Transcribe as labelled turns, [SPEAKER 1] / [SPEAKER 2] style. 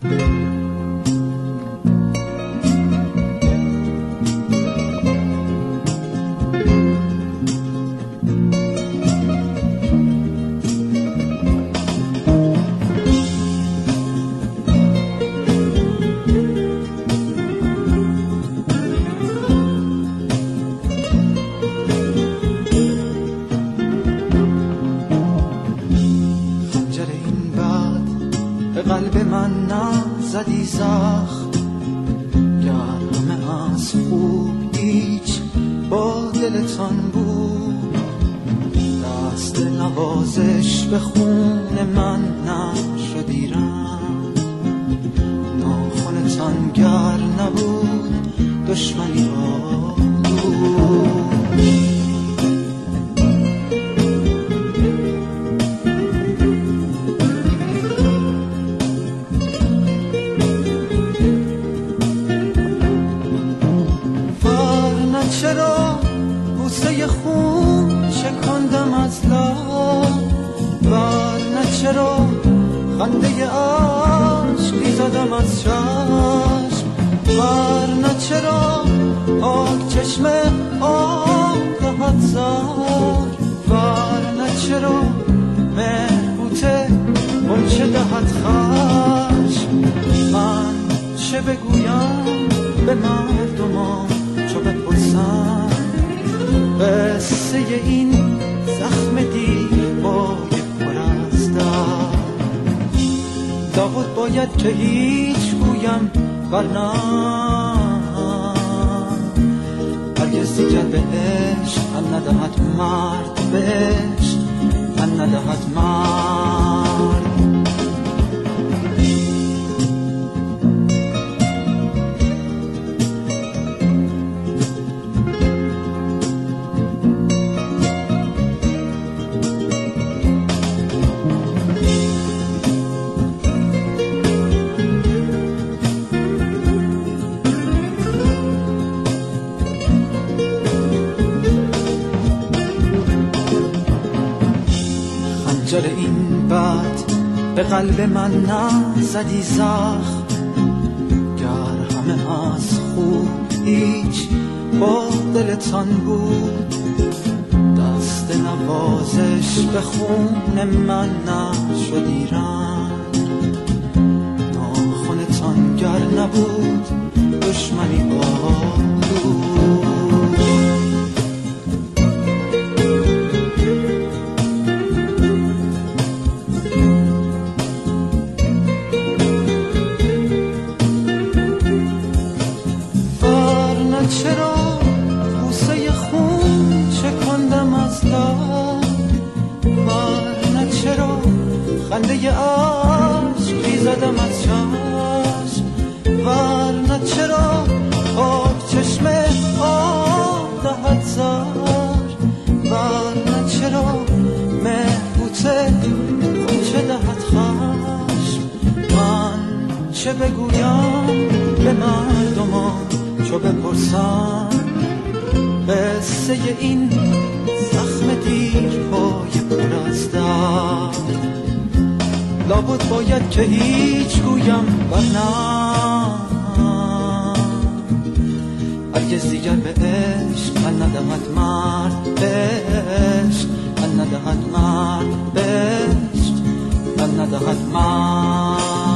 [SPEAKER 1] قلب من نزدی زخم، گرم از خوب هیچ با دلتان بود. دست نوازش به خون من نشدی رم، ناخنتان گر نبود دشمنی آلود. چرا بوسه خون شکندم از لب، ورنه چرا خنده عشقی زدم از چشم، ورنه چرا پاک چشم آب دهد زر، ورنه چرا مهبوته غنچه دهد خشم. من چه بگویم به مردمان چو بپرسم قصه این زخم دیربای پر از درد؟ لابد باید که هیچ گویم ورنه هرگز دیگر به عشق تن ندهد مرد، به عشق تن ندهد مرد. خنجر این بد به قلب من نزدی زخم، گر همه از خوب هیچ با دلتان بود. دست نوازش به خون من نشدی رنگ، ناخنتان گر نبود دشمنی آلود. چرا بوسه خون شکندم از لب، ورنه چرا خنده عشقی زدم از چشم، ورنه چرا پاک چشم آب دهد زر، ورنه چرا مهبوته غنچه دهد خشم. من چه بگویم به مردمان چو بپرسم قصه این زخم دیرپای پر از درد؟ لابد باید که هیچ گویم ورنه هرگز دیگر به عشق تن ندهد مرد، به عشق تن ندهد مرد، به عشق تن ندهد مرد.